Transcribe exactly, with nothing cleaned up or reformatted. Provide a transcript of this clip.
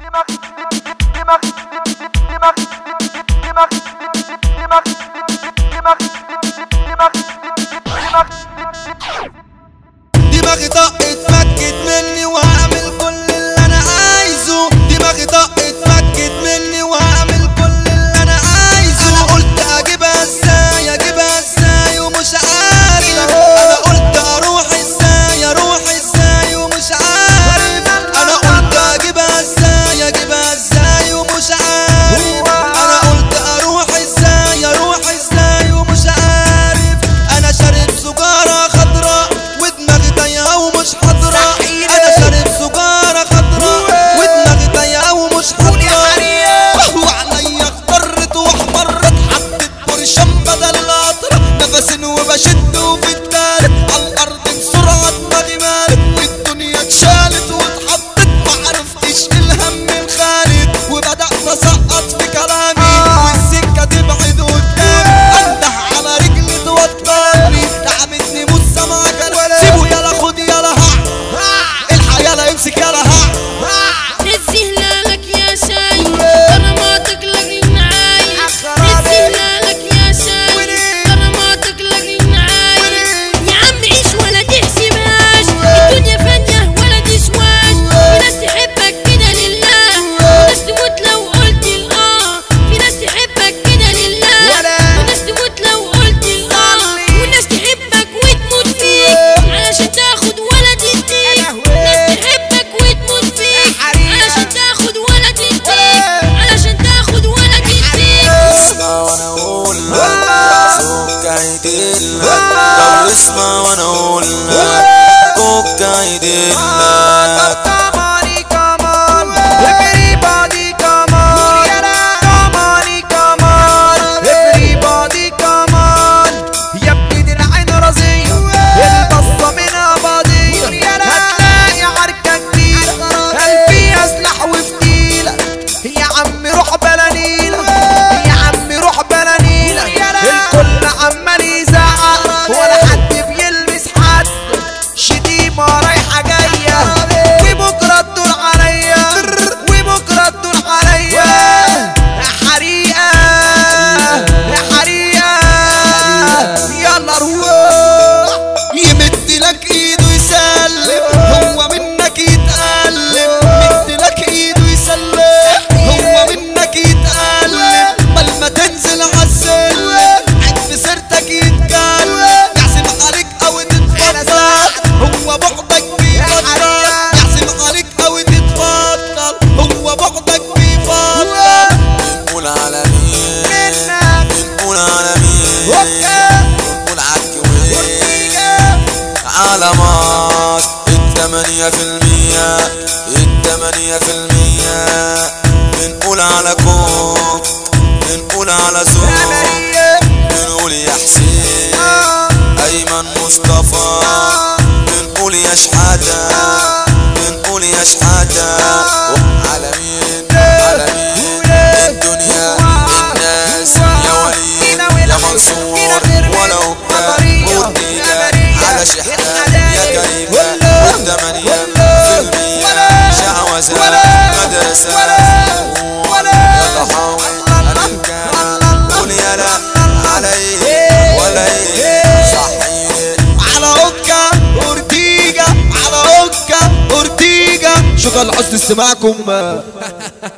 دماغي طقت فكت مني وهعمل كل اللي انا عايزه. دماغي طقت فكت مني وهعمل كل اللي انا عايزه. انا قلت اجيبها ازاي اجيبها ازاي ومش عارف. انا قلت اروح ازاي اروح ازاي ومش عارف. انا قلت اجيبها ازاي اجيبها ازاي ومش عارف. انا قلت اروح ازاي اروح ازاي ومش عارف. انا شارب سجارة خضراء ودماغي تايهة ومش حاضرة. انا شارب سجارة خضراء ودماغي تايهة ومش حاضرة. وعليا اخضرت واحمرت حطيت برشام بدل القطرة. نفسين وبشد وفي التالت عالارض بسرعة دماغي مالت. والدنيا اتشالت واتحطت معرفتش الهم الخالد. وبدأت اسقط في كلامي والسكة تبعد قدامي. انده على رجلي توترني تعبتني مش سامعة كلام. سيبه يلا خد يلا ها الحق يلا امسك يلا ها. نزهلالك يا شاي كراماتك لك معاي. نزهلالك يا شاي كراماتك لك معاي. يا عم عيش ولا تحسبهاش الدنيا فانية ولا تسواش. في ناس تحبك كده لله وناس تموت لو قلت الاه. في ناس تحبك كده لله وناس تموت لو قلت الاه. وناس تحبك وتموت فيك علشان تاخد ولا تديك. ناس تحبك وتموت فيك علشان تاخد ولا تديك علشان تاخد ولا تديك. اسمع وانا اقول لك صوت هيدلك. طب اسمع وانا اقول لك صوت هيدلك. علامات التمانية في المية التمانية في المية. بنقول على كوك بنقول على زوج بنقول يا حسين أيمن مصطفى. بنقول يا شحاتة بنقول يا شحاتة. على مين على مين الدنيا الناس يا وليد يا منصور ولو كان ودينا على شحاتة يا كريمة. والتمانية في المية شعوذة مدرسة. يلا حاول الكلام قول يلا علي ولا صحيني. على اوكا اورتيجا على اوكا اورتيجا. شكرا لحسن استماعكم.